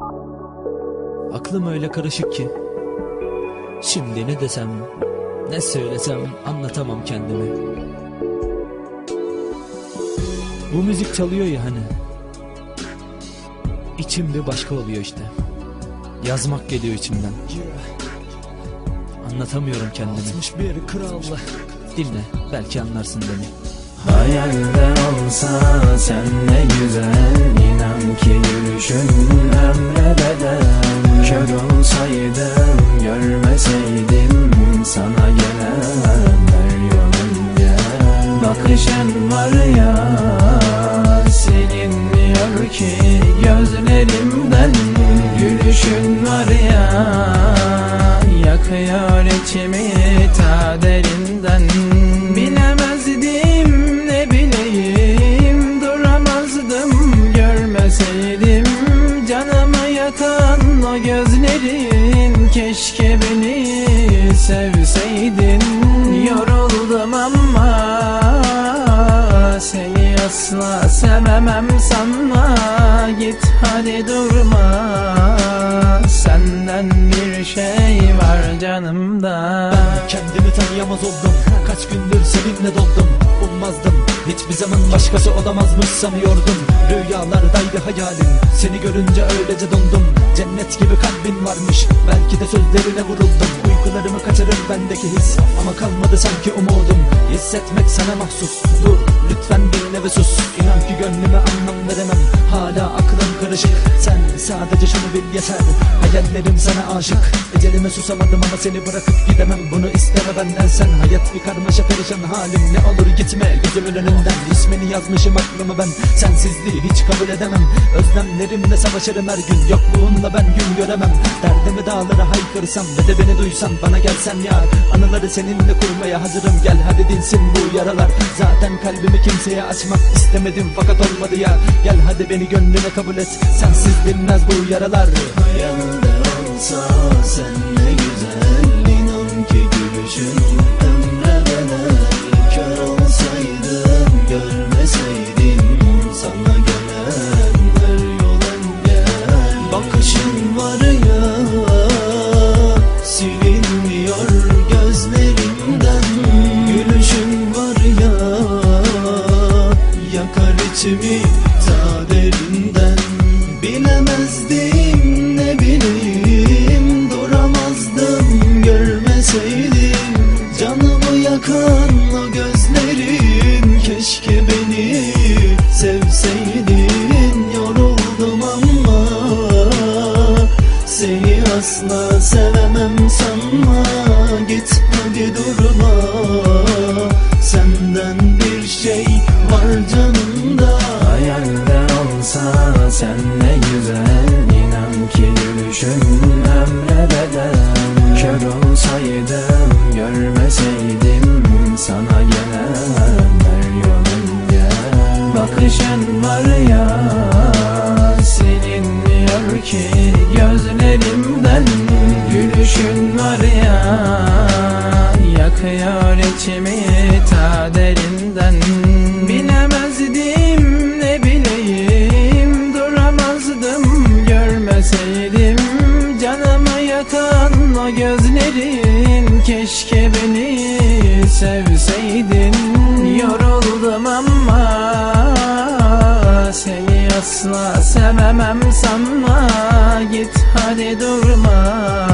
Aklım öyle karışık ki şimdi ne desem, ne söylesem anlatamam kendimi. Bu müzik çalıyor ya hani, İçim bir başka oluyor işte. Yazmak geliyor içimden. Anlatamıyorum kendimi. 61 kral. Dinle, belki anlarsın beni. Hayalde olsa sen ne güzel, inan ki gülüşün ömre bedel. Kör olsaydım görmeseydim sana gelen her yolun gel. Bakışın var ya silinmiyor ki gözlerimden, gülüşün var ya yakıyor içimi ta derinden. Bilemezdim ne bileyim, duramazdım görmeseydim canımı yakan o gözlerin. Keşke beni sevseydin. Yoruldum ama seni asla sevemem sanma. Git hadi durma, senden bir şey var canımda. Ben kendimi tanıyamaz oldum, kaç gündür seninle doldum. Ummazdım hiçbir zaman başkası olamazmış sanıyordum. Rüyalardaydı hayalin, seni görünce öylece dondum. Cennet gibi kalbin varmış, belki de sözlerine vuruldum. Uykularımı kaçırır bendeki his, ama kalmadı sanki umudum. Hissetmek sana mahsus, dur lütfen dinle ve sus. İnan ki gönlüme anlam veremem, hala aklım karışık. Sen sadece şunu bil yeter, hayallerim sana aşık. Ecelime susamadım ama seni bırakıp gidemem. Bunu isteme benden sen, hayat bir karmaşa perişan halim. Ne olur gitme gözümün önünden, ismini yazmışım aklıma ben. Sensizliği hiç kabul edemem, özlemlerimle savaşırım her gün. Yokluğunla ben gün göremem, derdimi dağlara haykırsam ve de beni duysan bana gelsen yar. Anıları seninle kurmaya hazırım, gel hadi dinsin bu yaralar. Zaten kalbimi kimseye açmak istemedim fakat olmadı ya. Gel hadi beni gönlüne kabul et, sensiz dinmez bu yaralar. Hayalde olsa sen ne güzel, inan ki gülüşün ömre bedel. Kör olsaydım görmeseydim sana gelen her yol engel. Bakışın var ya silinmiyor gözlerimden, gülüşün var ya yakar içimi ta derinden. Bilemezdim ne bileyim, duramazdım görmeseydim canımı yakan o gözlerin. Keşke beni sevseydin. Yoruldum ama seni asla sevemem sanma. Git hadi durma, senden bir şey var canımda. Hayalde olsa sen ne güzel, inan ki gülüşün ömre bedel. Kör olsaydım görmeseydim sana gelen her yolun gel. Bakışın var ya silinmiyor ki gözlerimden, gülüşün var ya yakıyor içimi ta derinden. Bilemezdim ne bileyim, duramazdım görmeseydim canımı yakan o gözlerin. Keşke beni sevseydin. Yoruldum ama seni asla sevemem sanma. Git hadi durma,